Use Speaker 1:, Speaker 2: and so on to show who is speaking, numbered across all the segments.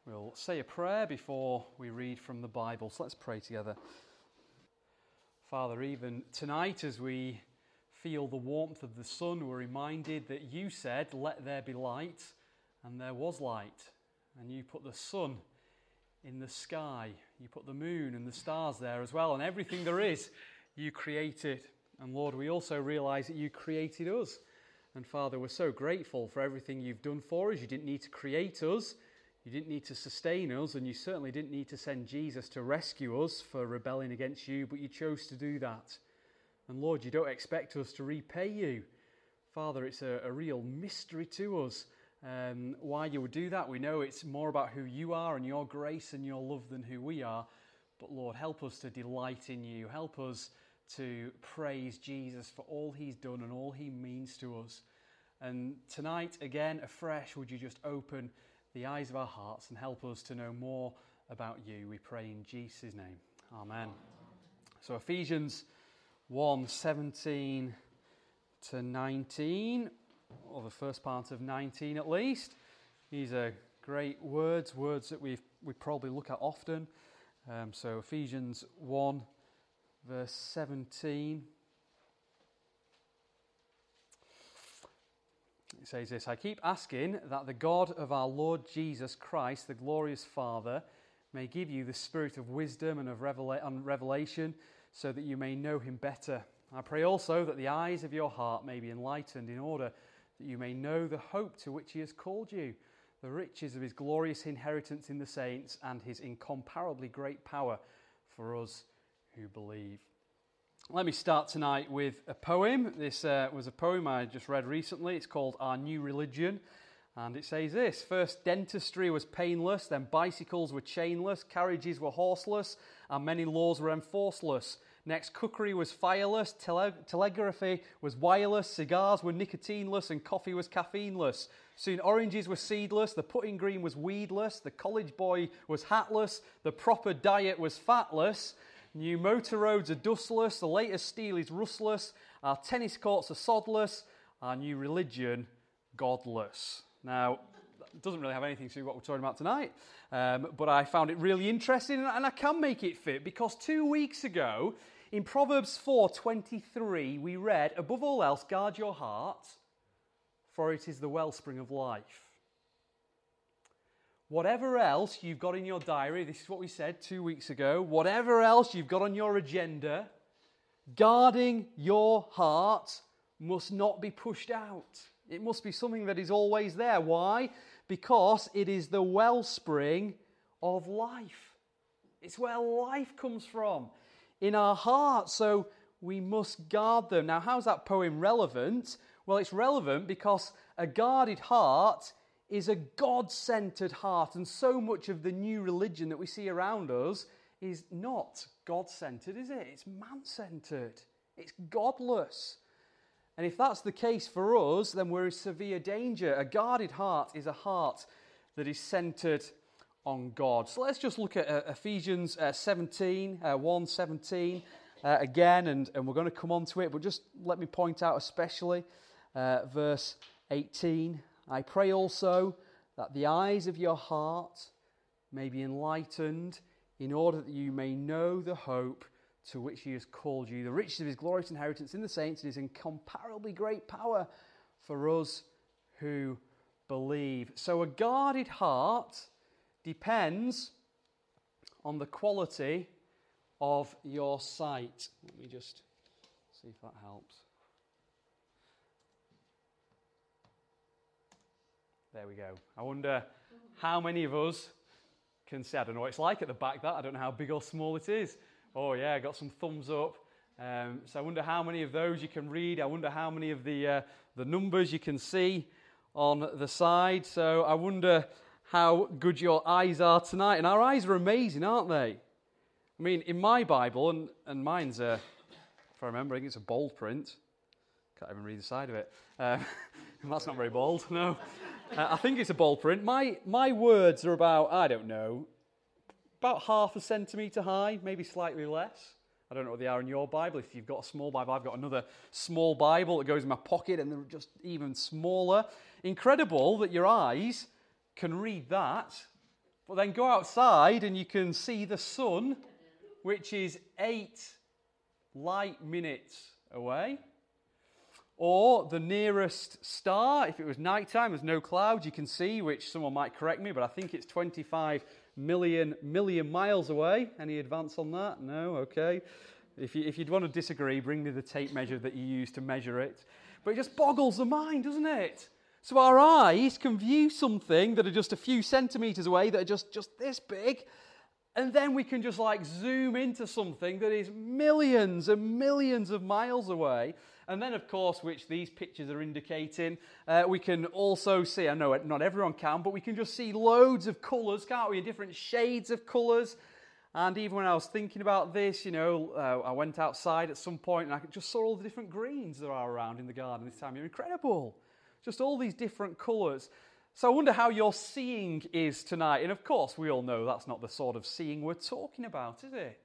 Speaker 1: We'll say a prayer before we read from the Bible. So let's pray together. Father, even tonight as we feel the warmth of the sun, we're reminded that you said, "Let there be light," and there was light. And you put the sun in the sky. You put the moon and the stars there as well. And everything there is, you created. And Lord, we also realize that you created us. And Father, we're so grateful for everything you've done for us. You didn't need to create us. You didn't need to sustain us, and you certainly didn't need to send Jesus to rescue us for rebelling against you, but you chose to do that. And Lord, you don't expect us to repay you. Father, it's a real mystery to us why you would do that. We know it's more about who you are and your grace and your love than who we are. But Lord, help us to delight in you. Help us to praise Jesus for all he's done and all he means to us. And tonight, again, afresh, would you just open the eyes of our hearts and help us to know more about you. We pray in Jesus' name. Amen. So Ephesians 1:17 to 19, or the first part of 19 at least. These are great words that we probably look at often. So Ephesians 1 verse 17. It says this: "I keep asking that the God of our Lord Jesus Christ, the glorious Father, may give you the spirit of wisdom and of revelation, so that you may know him better. I pray also that the eyes of your heart may be enlightened, in order that you may know the hope to which he has called you, the riches of his glorious inheritance in the saints, and his incomparably great power for us who believe." Let me start tonight with a poem. This was a poem I just read recently. It's called Our New Religion. And it says this: "First dentistry was painless, then bicycles were chainless, carriages were horseless, and many laws were enforceless. Next cookery was fireless, telegraphy was wireless, cigars were nicotineless, and coffee was caffeineless. Soon oranges were seedless, the putting green was weedless, the college boy was hatless, the proper diet was fatless. New motor roads are dustless, the latest steel is rustless, our tennis courts are sodless, our new religion godless." Now, it doesn't really have anything to do with what we're talking about tonight, but I found it really interesting, and I can make it fit, because 2 weeks ago, in Proverbs 4:23, we read, "Above all else, guard your heart, for it is the wellspring of life." Whatever else you've got in your diary, this is what we said 2 weeks ago, whatever else you've got on your agenda, guarding your heart must not be pushed out. It must be something that is always there. Why? Because it is the wellspring of life. It's where life comes from, in our hearts, so we must guard them. Now, how's that poem relevant? Well, it's relevant because a guarded heart is a God-centered heart, and so much of the new religion that we see around us is not God-centered, is it? It's man-centered. It's godless. And if that's the case for us, then we're in severe danger. A guarded heart is a heart that is centered on God. So let's just look at Ephesians 1:17 again, and we're going to come on to it, but just let me point out especially verse 18. "I pray also that the eyes of your heart may be enlightened, in order that you may know the hope to which he has called you, the riches of his glorious inheritance in the saints, and his incomparably great power for us who believe." So a guarded heart depends on the quality of your sight. Let me just see if that helps. There we go. I wonder how many of us can see. I don't know what it's like at the back, that. I don't know how big or small it is. Oh yeah, I got some thumbs up. So I wonder how many of those you can read. I wonder how many of the numbers you can see on the side. So I wonder how good your eyes are tonight. And our eyes are amazing, aren't they? I mean, in my Bible, and mine's, if I remember, I think it's a bold print. Can't even read the side of it. That's not very bold, no. I think it's a bold print. My words are about, I don't know, about 0.5 centimetre high, maybe slightly less. I don't know what they are in your Bible. If you've got a small Bible, I've got another small Bible that goes in my pocket, and they're just even smaller. Incredible that your eyes can read that, But then go outside and you can see the sun, which is 8 light minutes away. Or the nearest star, if it was nighttime, there's no clouds, you can see, which someone might correct me, but I think it's 25 million miles away. Any advance on that? No? Okay. If you'd want to disagree, bring me the tape measure that you use to measure it. But it just boggles the mind, doesn't it? So our eyes can view something that are just a few centimetres away, that are just this big, and then we can just like zoom into something that is millions and millions of miles away. And then, of course, which these pictures are indicating, we can also see, I know not everyone can, but we can just see loads of colours, can't we, in different shades of colours. And even when I was thinking about this, I went outside at some point and I just saw all the different greens there are around in the garden this time. You're incredible. Just all these different colours. So I wonder how your seeing is tonight. And of course, we all know that's not the sort of seeing we're talking about, is it?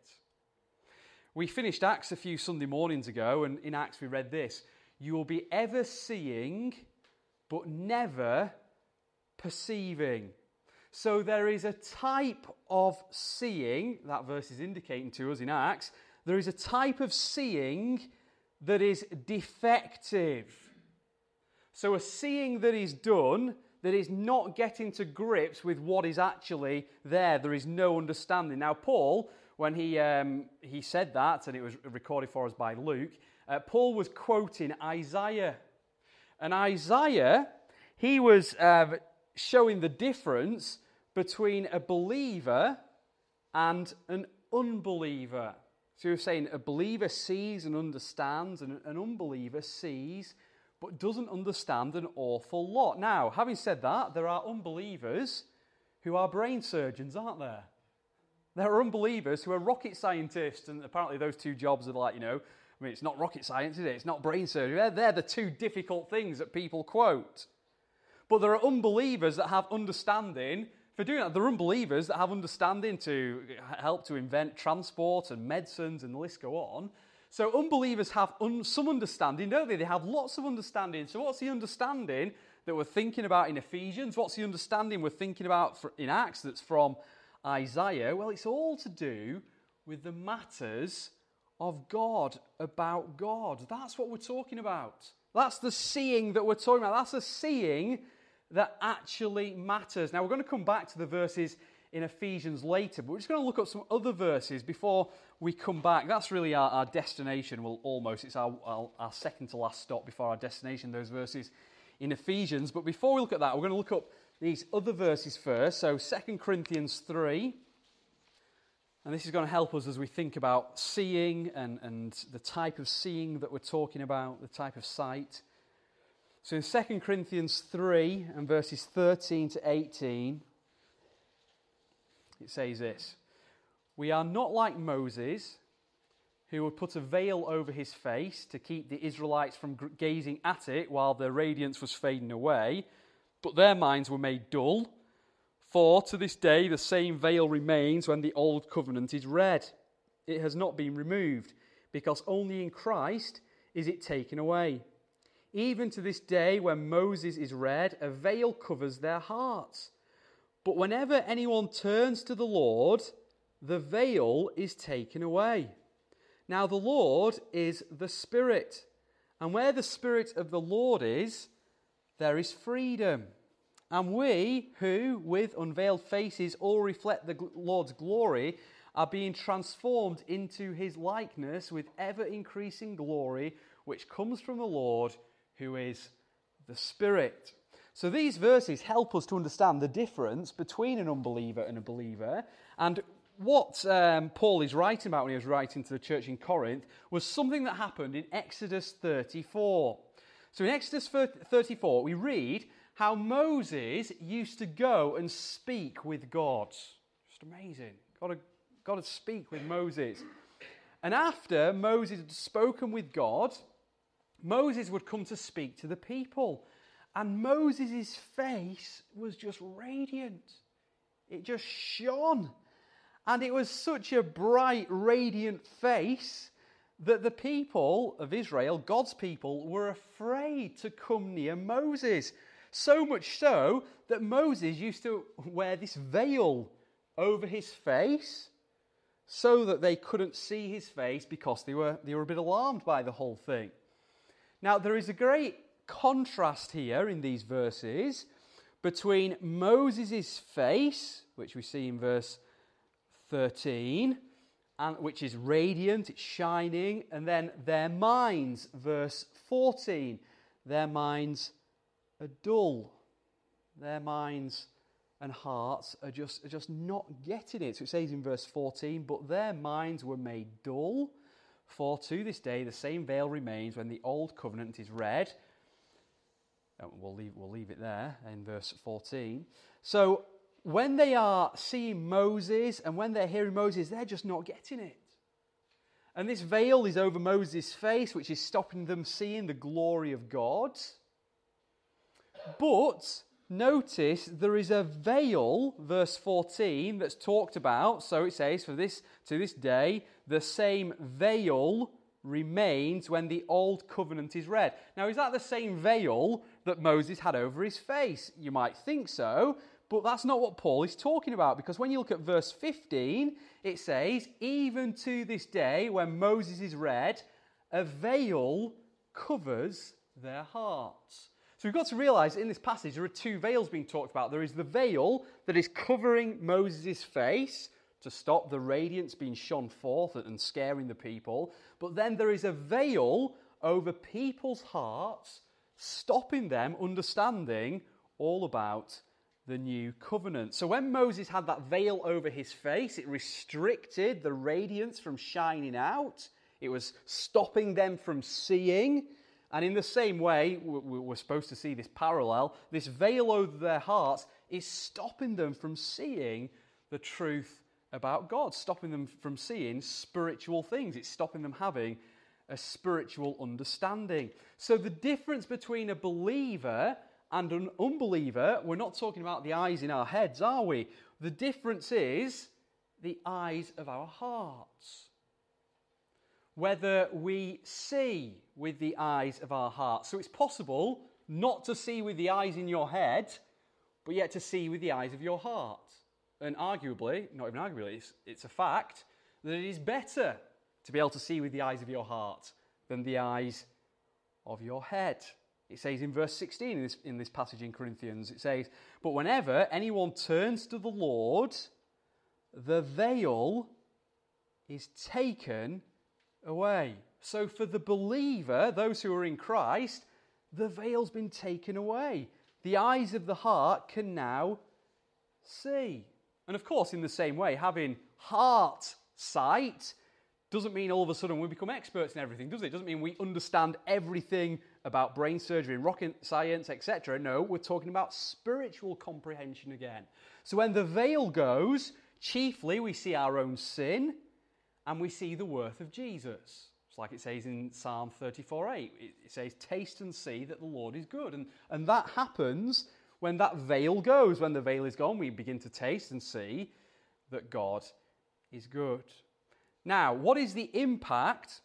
Speaker 1: We finished Acts a few Sunday mornings ago, and in Acts we read this: you will be ever seeing, but never perceiving. So there is a type of seeing, that verse is indicating to us in Acts, there is a type of seeing that is defective. So a seeing that is done, that is not getting to grips with what is actually there. There is no understanding. Now Paul, when he said that, and it was recorded for us by Luke, Paul was quoting Isaiah. And Isaiah, he was showing the difference between a believer and an unbeliever. So he was saying a believer sees and understands, and an unbeliever sees but doesn't understand an awful lot. Now, having said that, there are unbelievers who are brain surgeons, aren't there? There are unbelievers who are rocket scientists, and apparently those two jobs are like, it's not rocket science, is it? It's not brain surgery. They're the two difficult things that people quote. But there are unbelievers that have understanding for doing that. There are unbelievers that have understanding to help to invent transport and medicines, and the list go on. So unbelievers have some understanding, don't they? They have lots of understanding. So what's the understanding that we're thinking about in Ephesians? What's the understanding we're thinking about in Acts that's from Isaiah? Well, it's all to do with the matters of God, about God. That's what we're talking about. That's the seeing that we're talking about. That's the seeing that actually matters. Now, we're going to come back to the verses in Ephesians later, but we're just going to look at some other verses before we come back. That's really our destination. Well, almost. It's our second to last stop before our destination, those verses in Ephesians. But before we look at that, we're going to look up these other verses first. So 2 Corinthians 3, and this is going to help us as we think about seeing and the type of seeing that we're talking about, the type of sight. So in 2 Corinthians 3 and verses 13 to 18, it says this: we are not like Moses, who would put a veil over his face to keep the Israelites from gazing at it while their radiance was fading away, but their minds were made dull. For to this day the same veil remains when the old covenant is read. It has not been removed, because only in Christ is it taken away. Even to this day, when Moses is read, a veil covers their hearts. But whenever anyone turns to the Lord, the veil is taken away. Now the Lord is the Spirit, and where the Spirit of the Lord is, there is freedom. And we, who with unveiled faces all reflect the Lord's glory, are being transformed into his likeness with ever-increasing glory, which comes from the Lord, who is the Spirit. So these verses help us to understand the difference between an unbeliever and a believer. And what Paul is writing about when he was writing to the church in Corinth was something that happened in Exodus 34. So in Exodus 34, we read how Moses used to go and speak with God. Just amazing. God would speak with Moses. And after Moses had spoken with God, Moses would come to speak to the people. And Moses' face was just radiant. It just shone. And it was such a bright, radiant face that the people of Israel, God's people, were afraid to come near Moses. So much so that Moses used to wear this veil over his face so that they couldn't see his face because they were a bit alarmed by the whole thing. Now, there is a great contrast here in these verses between Moses' face, which we see in verse 13, and which is radiant, it's shining, and then their minds, verse 14, their minds are dull. Their minds and hearts are just not getting it. So it says in verse 14, but their minds were made dull, for to this day the same veil remains when the old covenant is read. We'll leave it there in verse 14. So when they are seeing Moses and when they're hearing Moses, they're just not getting it. And this veil is over Moses' face, which is stopping them seeing the glory of God. But notice there is a veil, verse 14, that's talked about. So it says, to this day, the same veil remains when the old covenant is read. Now, is that the same veil that Moses had over his face? You might think so, but that's not what Paul is talking about, because when you look at verse 15, it says, even to this day, when Moses is read, a veil covers their hearts. So we've got to realize in this passage there are two veils being talked about. There is the veil that is covering Moses' face to stop the radiance being shone forth and scaring the people. But then there is a veil over people's hearts, stopping them understanding all about the new covenant. So when Moses had that veil over his face, it restricted the radiance from shining out. It was stopping them from seeing. And in the same way, we're supposed to see this parallel. This veil over their hearts is stopping them from seeing the truth about God, stopping them from seeing spiritual things. It's stopping them having a spiritual understanding. So the difference between a believer and an unbeliever, we're not talking about the eyes in our heads, are we? The difference is the eyes of our hearts. Whether we see with the eyes of our hearts. So it's possible not to see with the eyes in your head, but yet to see with the eyes of your heart. And arguably, not even arguably, it's a fact that it is better to be able to see with the eyes of your heart than the eyes of your head. It says in verse 16 in this passage in Corinthians, it says, but whenever anyone turns to the Lord, the veil is taken away. So for the believer, those who are in Christ, the veil's been taken away. The eyes of the heart can now see. And of course, in the same way, having heart sight doesn't mean all of a sudden we become experts in everything, does it? It doesn't mean we understand everything about brain surgery and rocket science, etc. No, we're talking about spiritual comprehension again. So when the veil goes, chiefly we see our own sin and we see the worth of Jesus. It's like it says in Psalm 34:8. It says, taste and see that the Lord is good. And that happens when that veil goes. When the veil is gone, we begin to taste and see that God is good. Now, what is the impact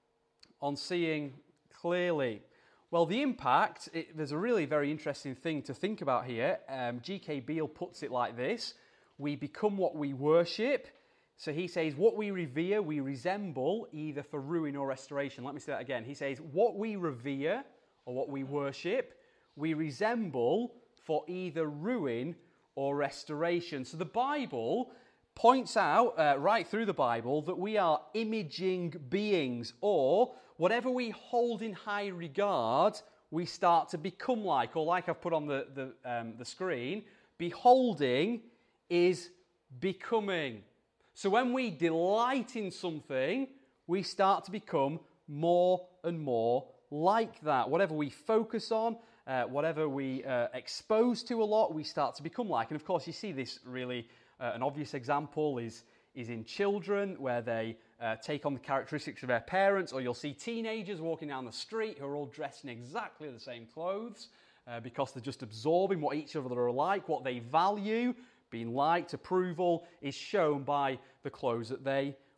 Speaker 1: on seeing clearly? Well, the impact, there's a really very interesting thing to think about here. G.K. Beale puts it like this. We become what we worship. So he says, what we revere, we resemble either for ruin or restoration. Let me say that again. He says, what we revere or what we worship, we resemble for either ruin or restoration. So the Bible points out right through the Bible that we are imaging beings, or whatever we hold in high regard, we start to become like, or like I've put on the screen, beholding is becoming. So when we delight in something, we start to become more and more like that. Whatever we focus on, whatever we expose to a lot, we start to become like. And of course, you see this really, an obvious example is in children, where they take on the characteristics of their parents, or you'll see teenagers walking down the street who are all dressed in exactly the same clothes because they're just absorbing what each other are like, what they value. Being liked, approval is shown by the clothes that they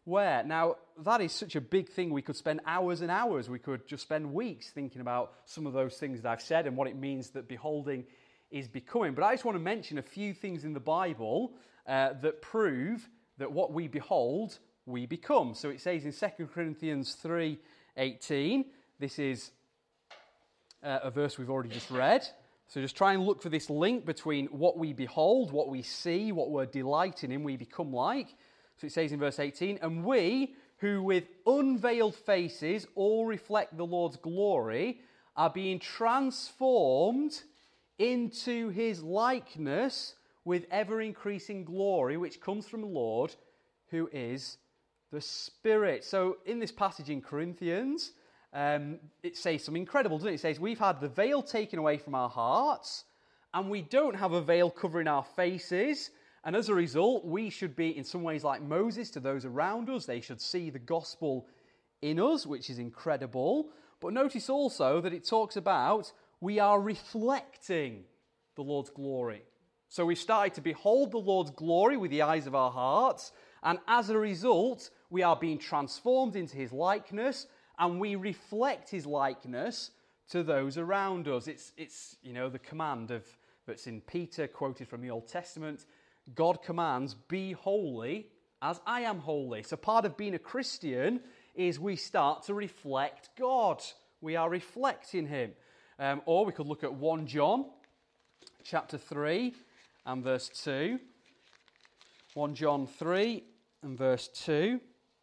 Speaker 1: where. Now, that is such a big thing. We could spend hours and hours. We could just spend weeks thinking about some of those things that I've said and what it means that beholding is becoming. But I just want to mention a few things in the Bible that prove that what we behold, we become. So it says in 2 Corinthians 3:18, this is a verse we've already just read. So just try and look for this link between what we behold, what we see, what we're delighting in, we become like. So it says in verse 18, and we, who with unveiled faces all reflect the Lord's glory, are being transformed into his likeness with ever-increasing glory, which comes from the Lord, who is the Spirit. So in this passage in Corinthians, it says something incredible, doesn't it? It says, we've had the veil taken away from our hearts, and we don't have a veil covering our faces. And as a result, we should be in some ways like Moses to those around us. They should see the gospel in us, which is incredible. But notice also that it talks about we are reflecting the Lord's glory. So we've started to behold the Lord's glory with the eyes of our hearts. And as a result, we are being transformed into his likeness. And we reflect his likeness to those around us. It's the command that's in Peter, quoted from the Old Testament. God commands, be holy as I am holy. So part of being a Christian is we start to reflect God. We are reflecting him. Or we could look at 1 John chapter 3 and verse 2. 1 John 3 and verse 2.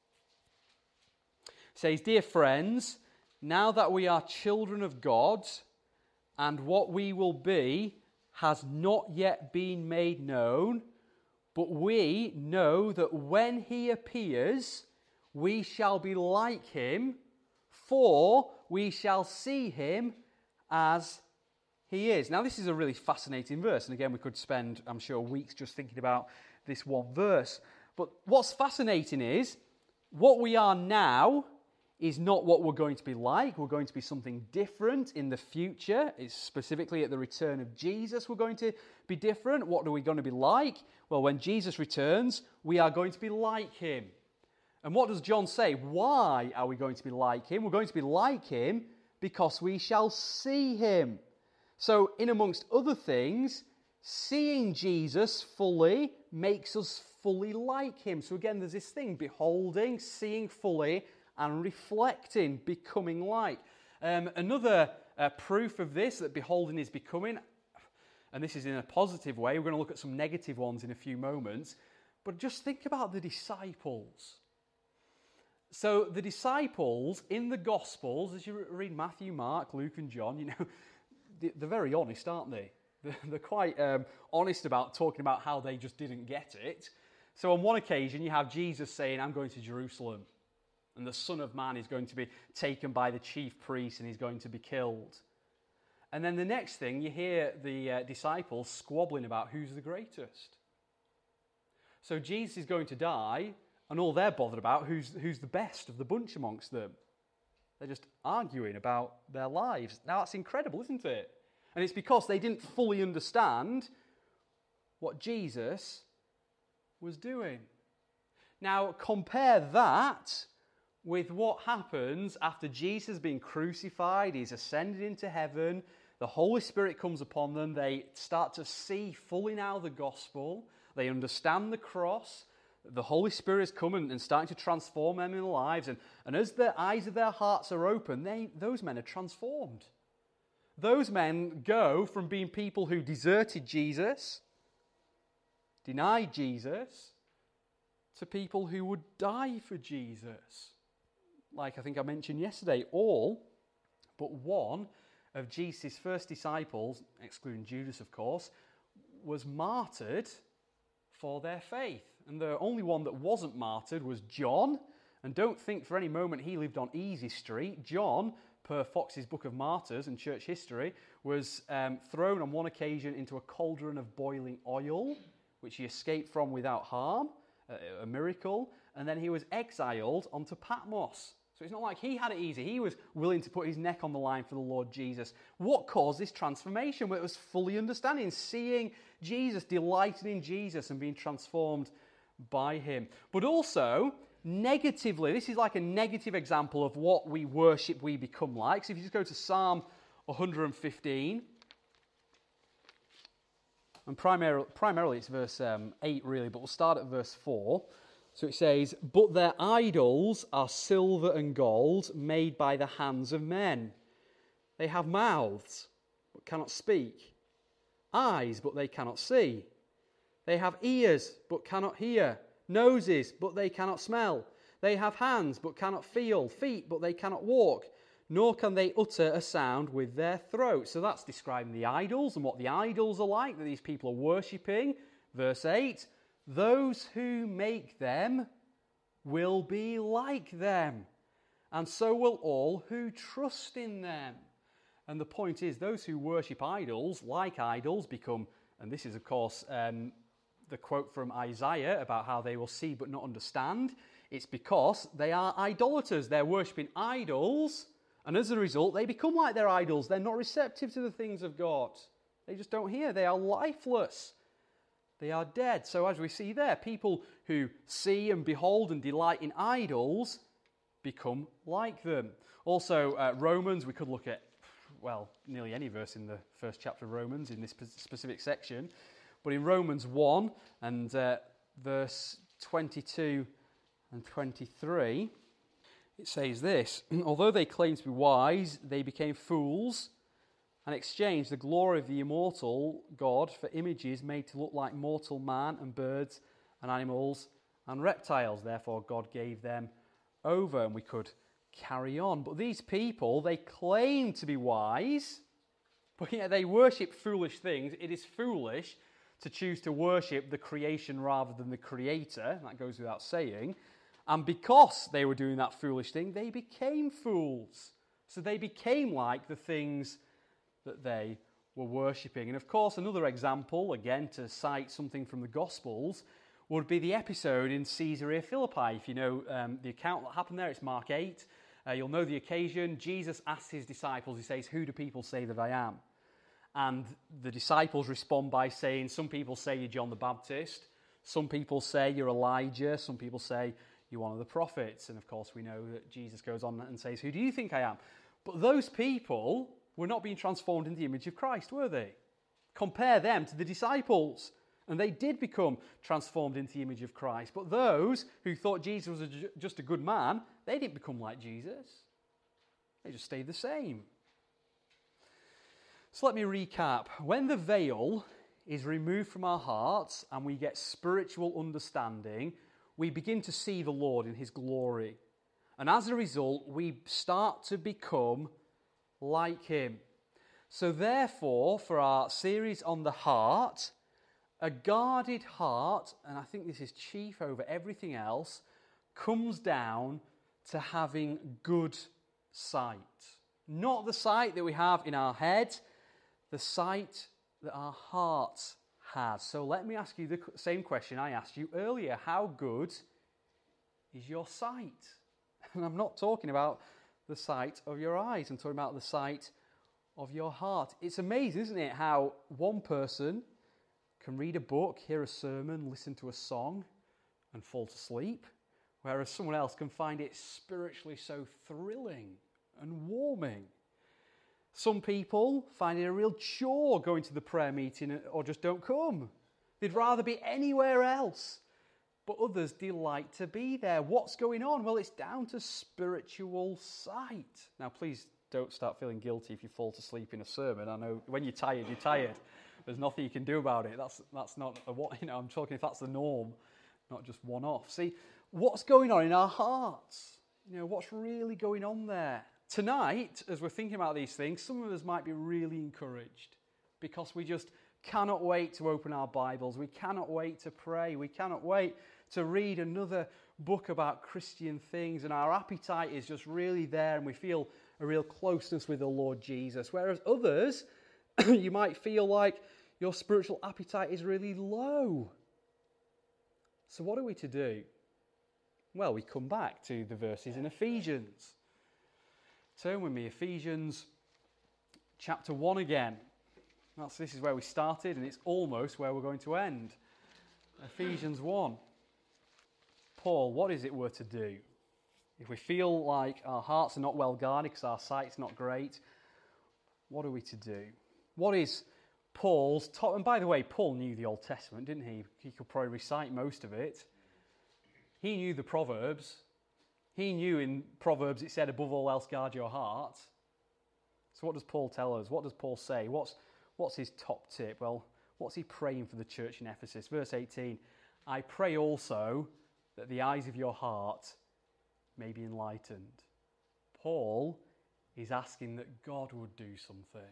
Speaker 1: It says, dear friends, now that we are children of God, and what we will be has not yet been made known, but we know that when he appears, we shall be like him, for we shall see him as he is. Now, this is a really fascinating verse, and again, we could spend, I'm sure, weeks just thinking about this one verse. But what's fascinating is, what we are now is not what we're going to be like. We're going to be something different in the future. It's specifically at the return of Jesus we're going to be different. What are we going to be like? Well, when Jesus returns, we are going to be like him. And what does John say? Why are we going to be like him? We're going to be like him because we shall see him. So, in amongst other things, seeing Jesus fully makes us fully like him. So again, there's this thing, beholding, seeing fully, and reflecting, becoming like. Another proof of this, that beholding is becoming, and this is in a positive way, we're going to look at some negative ones in a few moments, but just think about the disciples. So the disciples in the Gospels, as you read Matthew, Mark, Luke and John, they're very honest, aren't they? They're quite honest about talking about how they just didn't get it. So on one occasion, you have Jesus saying, I'm going to Jerusalem, and the Son of Man is going to be taken by the chief priests and he's going to be killed. And then the next thing, you hear the disciples squabbling about who's the greatest. So Jesus is going to die, and all they're bothered about who's the best of the bunch amongst them. They're just arguing about their lives. Now that's incredible, isn't it? And it's because they didn't fully understand what Jesus was doing. Now compare that with what happens after Jesus has been crucified, he's ascended into heaven, the Holy Spirit comes upon them, they start to see fully now the gospel, they understand the cross, the Holy Spirit is coming and starting to transform them in their lives, and as the eyes of their hearts are open, those men are transformed. Those men go from being people who deserted Jesus, denied Jesus, to people who would die for Jesus. Like I think I mentioned yesterday, all but one of Jesus' first disciples, excluding Judas of course, was martyred for their faith. And the only one that wasn't martyred was John. And don't think for any moment he lived on easy street. John, per Fox's Book of Martyrs and church history, was thrown on one occasion into a cauldron of boiling oil, which he escaped from without harm, a miracle. And then he was exiled onto Patmos. So it's not like he had it easy. He was willing to put his neck on the line for the Lord Jesus. What caused this transformation? Well, it was fully understanding, seeing Jesus, delighting in Jesus and being transformed by him. But also, negatively. This is like a negative example of what we worship we become like. So if you just go to Psalm 115, and primarily it's verse 8 really, but we'll start at verse 4. So it says, "But their idols are silver and gold made by the hands of men. They have mouths, but cannot speak. Eyes, but they cannot see. They have ears, but cannot hear. Noses, but they cannot smell. They have hands, but cannot feel. Feet, but they cannot walk. Nor can they utter a sound with their throat." So that's describing the idols and what the idols are like that these people are worshipping. Verse 8, "Those who make them will be like them, and so will all who trust in them." And the point is, those who worship idols, like idols, become, and this is of course the quote from Isaiah about how they will see but not understand. It's because they are idolaters. They're worshipping idols, and as a result, they become like their idols. They're not receptive to the things of God. They just don't hear. They are lifeless. They are dead. So as we see there, people who see and behold and delight in idols become like them. Also, Romans, we could look at, well, nearly any verse in the first chapter of Romans in this specific section. But in Romans 1 and verse 22 and 23, it says this, "Although they claimed to be wise, they became fools and exchanged the glory of the immortal God for images made to look like mortal man and birds and animals and reptiles. Therefore God gave them over." And we could carry on. But these people, they claim to be wise, but yet they worship foolish things. It is foolish to choose to worship the creation rather than the Creator. That goes without saying. And because they were doing that foolish thing, they became fools. So they became like the things that they were worshipping. And of course, another example, again, to cite something from the Gospels, would be the episode in Caesarea Philippi. If you know the account that happened there, it's Mark 8. You'll know the occasion. Jesus asks his disciples, he says, "Who do people say that I am?" And the disciples respond by saying, "Some people say you're John the Baptist. Some people say you're Elijah. Some people say you're one of the prophets." And of course, we know that Jesus goes on and says, "Who do you think I am?" But those people were not being transformed into the image of Christ, were they? Compare them to the disciples. And they did become transformed into the image of Christ. But those who thought Jesus was just a good man, they didn't become like Jesus. They just stayed the same. So let me recap. When the veil is removed from our hearts and we get spiritual understanding, we begin to see the Lord in his glory. And as a result, we start to become like him. So therefore, for our series on the heart, a guarded heart, and I think this is chief over everything else, comes down to having good sight. Not the sight that we have in our head, the sight that our heart has. So let me ask you the same question I asked you earlier. How good is your sight? And I'm not talking about the sight of your eyes. I'm talking about the sight of your heart. It's amazing, isn't it, how one person can read a book, hear a sermon, listen to a song, and fall to sleep, whereas someone else can find it spiritually so thrilling and warming. Some people find it a real chore going to the prayer meeting or just don't come. They'd rather be anywhere else. But others delight to be there. What's going on? Well, it's down to spiritual sight. Now, please don't start feeling guilty if you fall to sleep in a sermon. I know when you're tired, you're tired. There's nothing you can do about it. That's not I'm talking if that's the norm, not just one-off. See, what's going on in our hearts? What's really going on there? Tonight, as we're thinking about these things, some of us might be really encouraged because we just cannot wait to open our Bibles. We cannot wait to pray. We cannot wait to read another book about Christian things, and our appetite is just really there, and we feel a real closeness with the Lord Jesus. Whereas others, you might feel like your spiritual appetite is really low. So what are we to do? Well, we come back to the verses in Ephesians. Turn with me, Ephesians chapter 1 again. This is where we started, and it's almost where we're going to end. Ephesians 1. Paul, what is it we're to do? If we feel like our hearts are not well guarded because our sight's not great, what are we to do? What is Paul's top? And by the way, Paul knew the Old Testament, didn't he? He could probably recite most of it. He knew the Proverbs. He knew in Proverbs it said, above all else, guard your heart. So what does Paul tell us? What does Paul say? What's his top tip? Well, what's he praying for the church in Ephesus? Verse 18, I pray also that the eyes of your heart may be enlightened. Paul is asking that God would do something.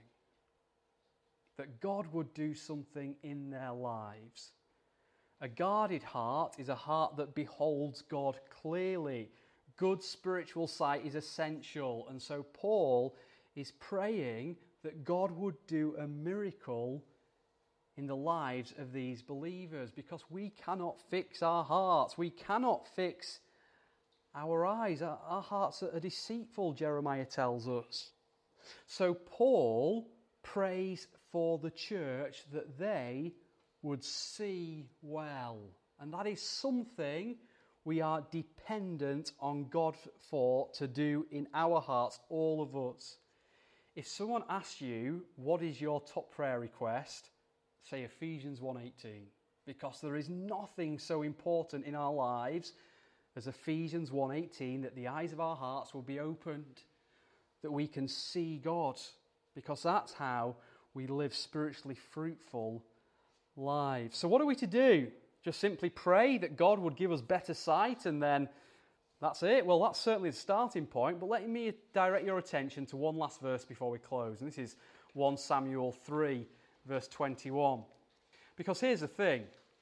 Speaker 1: That God would do something in their lives. A guarded heart is a heart that beholds God clearly. Good spiritual sight is essential. And so Paul is praying that God would do a miracle in the lives of these believers, because we cannot fix our hearts. We cannot fix our eyes. Our hearts are deceitful, Jeremiah tells us. So Paul prays for the church that they would see well. And that is something we are dependent on God for to do in our hearts, all of us. If someone asks you, what is your top prayer request? Say Ephesians 1:18, because there is nothing so important in our lives as Ephesians 1:18, that the eyes of our hearts will be opened, that we can see God, because that's how we live spiritually fruitful lives. So what are we to do? Just simply pray that God would give us better sight and then that's it? Well, that's certainly the starting point, but let me direct your attention to one last verse before we close, and this is 1 Samuel 3, verse 21. Because here's the thing.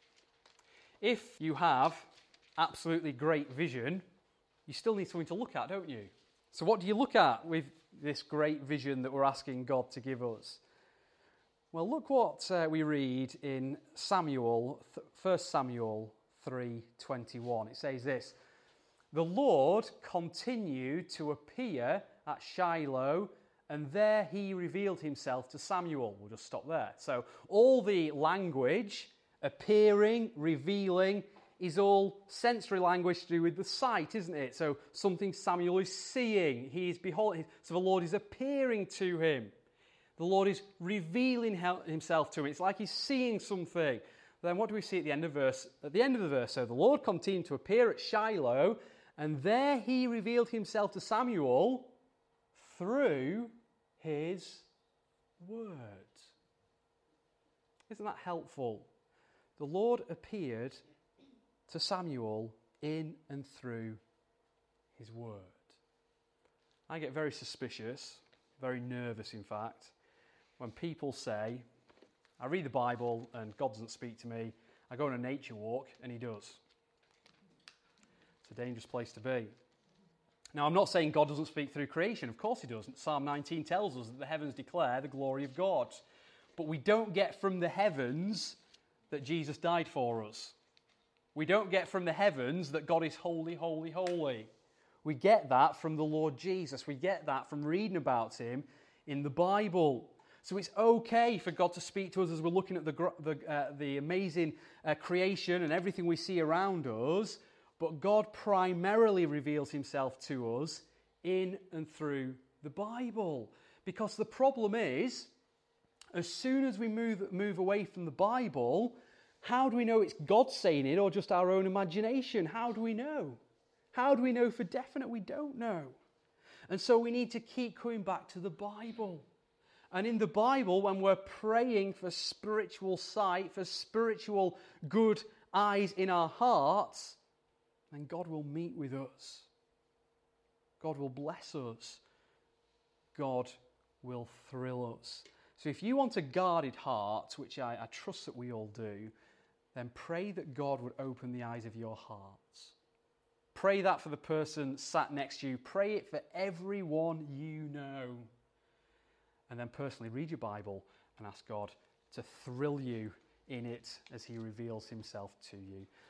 Speaker 1: If you have absolutely great vision, you still need something to look at, don't you? So what do you look at with this great vision that we're asking God to give us? Well, look what we read in 1 Samuel 3:21. It says this, the Lord continued to appear at Shiloh, and there he revealed himself to Samuel. We'll just stop there. So all the language, appearing, revealing, is all sensory language to do with the sight, isn't it? So something Samuel is seeing. He is beholding. So the Lord is appearing to him. The Lord is revealing himself to him. It's like he's seeing something. Then what do we see at the end of the verse? So the Lord continued to appear at Shiloh, and there he revealed himself to Samuel through his word. Isn't that helpful? The Lord appeared to Samuel in and through his word. I get very suspicious, very nervous in fact, when people say, I read the Bible and God doesn't speak to me. I go on a nature walk and he does. It's a dangerous place to be. Now, I'm not saying God doesn't speak through creation. Of course he does. Psalm 19 tells us that the heavens declare the glory of God. But we don't get from the heavens that Jesus died for us. We don't get from the heavens that God is holy, holy, holy. We get that from the Lord Jesus. We get that from reading about him in the Bible. So it's okay for God to speak to us as we're looking at the amazing creation and everything we see around us, but God primarily reveals himself to us in and through the Bible. Because the problem is, as soon as we move away from the Bible, how do we know it's God saying it or just our own imagination? How do we know? How do we know for definite? We don't know. And so we need to keep coming back to the Bible. And in the Bible, when we're praying for spiritual sight, for spiritual good eyes in our hearts, then God will meet with us. God will bless us. God will thrill us. So if you want a guarded heart, which I trust that we all do, then pray that God would open the eyes of your hearts. Pray that for the person sat next to you. Pray it for everyone you know. And then personally read your Bible and ask God to thrill you in it as he reveals himself to you.